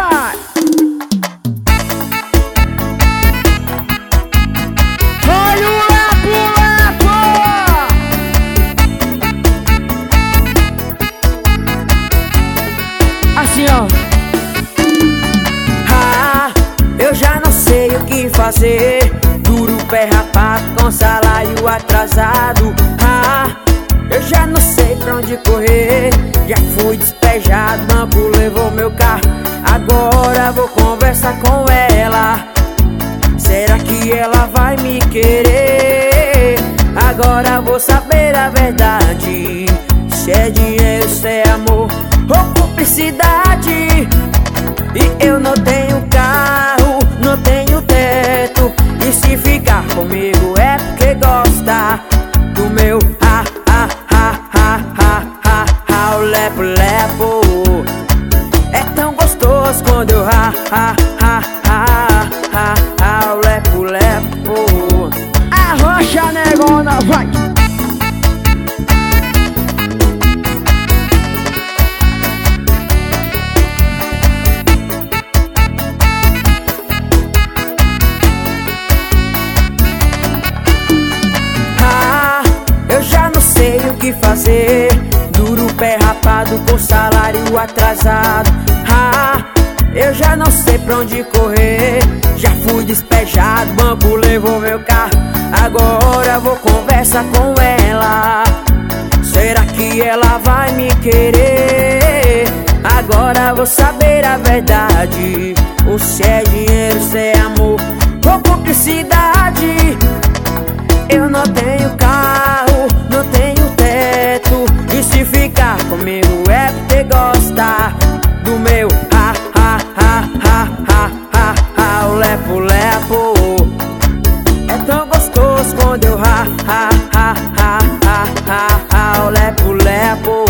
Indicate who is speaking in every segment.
Speaker 1: vai! Olha o lepo, assim ó.
Speaker 2: Eu já não sei o que fazer. Duro pé rapado com salário atrasado. Eu já não sei pra onde correr. Já fui despejado, banco levou meu carro. Agora vou conversar com ela. Será que ela vai me querer? Agora vou saber a verdade. Se é dinheiro, se é amor ou cumplicidade. E eu não tenho carro, não tenho teto. E se ficar comigo é porque gosta do meu o lepo lepo. É tão gostoso quando eu o lepo lepo.
Speaker 1: Arrocha, negona, vai!
Speaker 2: Eu já não sei o que fazer. Duro pé rapado com salário atrasado. Eu já não sei pra onde correr. Já fui despejado, banco levou meu carro. Agora vou conversar com ela. Será que ela vai me querer? Agora vou saber a verdade. Ou se é dinheiro, se é amor ou cumplicidade. Eu não tenho carro, não tenho teto. E se ficar comigo é porque gosta do meu o lepo lepo. É tão gostoso quando eu o lepo lepo.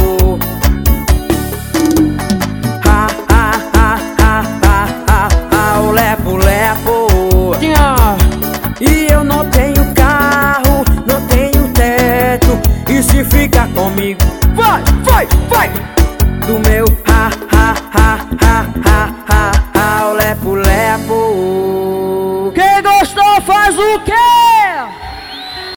Speaker 2: O lepo lepo. E eu não tenho carro, não tenho teto. E se ficar comigo,
Speaker 1: Vai, vai, vai!
Speaker 2: do meu